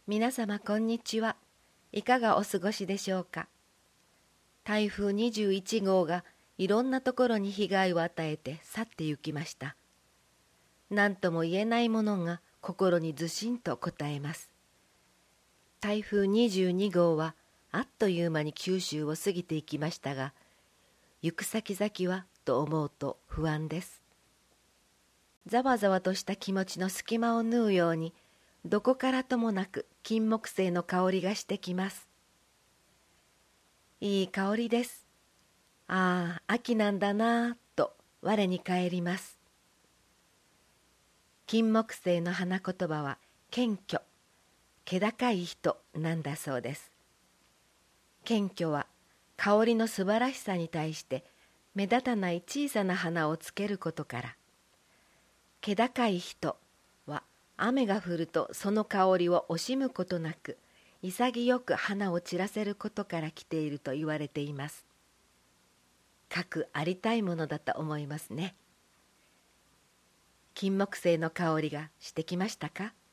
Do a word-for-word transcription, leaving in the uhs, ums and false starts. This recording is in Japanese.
皆様こんにちは。いかがお過ごしでしょうか。台風にじゅういちごうがいろんなところに被害を与えて去って行きました。何とも言えないものが心にずしんとこたえます。台風にじゅうにごうはあっという間に九州を過ぎていきましたが、行く先々はと思うと不安です。ざわざわとした気持ちの隙間を縫うように、どこからともなく金木犀の香りがしてきます。いい香りです。ああ、秋なんだなぁと我に返ります。金木犀の花言葉は謙虚、気高い人なんだそうです。謙虚は香りの素晴らしさに対して目立たない小さな花をつけることから、気高い人は雨が降るとその香りを惜しむことなく潔く花を散らせることから来ていると言われています。かくありたいものだと思いますね。金木犀の香りがしてきましたか？